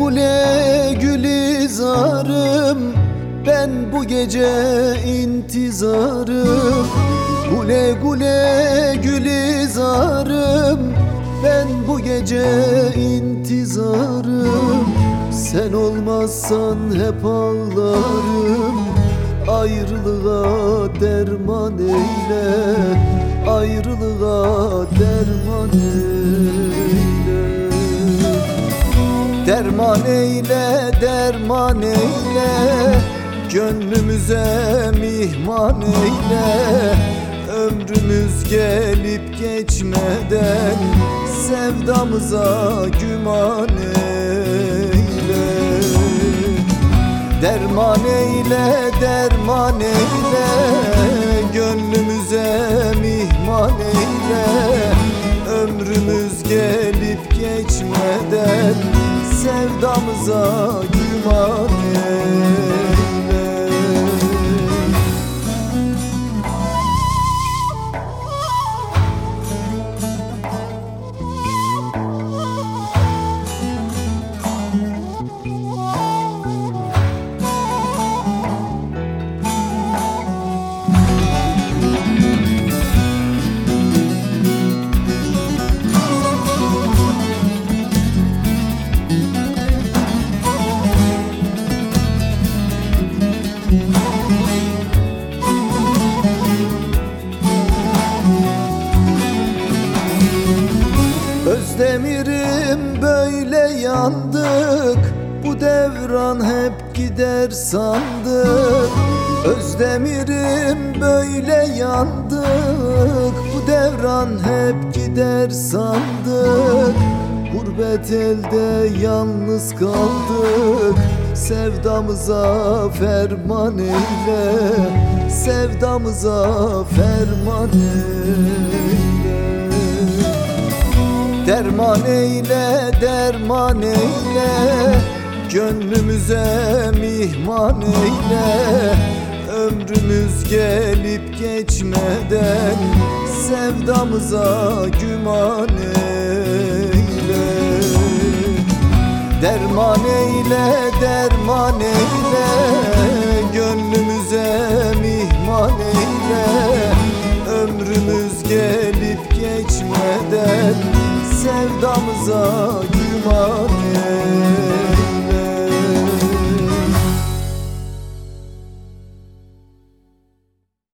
güle gülizarım, ben bu gece intizarım. Güle güle gülizarım, ben bu gece intizarım. Sen olmazsan hep ağlarım, ayrılığa derman eyle, ayrılığa derman eyle. Derman eyle, derman eyle, gönlümüze mihman eyle. Ömrümüz gelip geçmeden sevdamıza güman eyle. Derman eyle, derman eyle, gönlümüze mihman eyle. Ömrümüz gelip geçmeden sevdamıza güman eyle. Özdemirim böyle yandık, bu devran hep gider sandık. Özdemirim böyle yandık, bu devran hep gider sandık. Gurbet elde yalnız kaldık, sevdamıza ferman eyle, sevdamıza ferman eyle. Derman eyle, derman eyle, gönlümüze mihman eyle. Ömrümüz gelip geçmeden sevdamıza güman eyle. Derman eyle, derman eyle, gönlümüze mihman eyle. Ömrümüz gelip geçmeden sevdamıza güman eyle.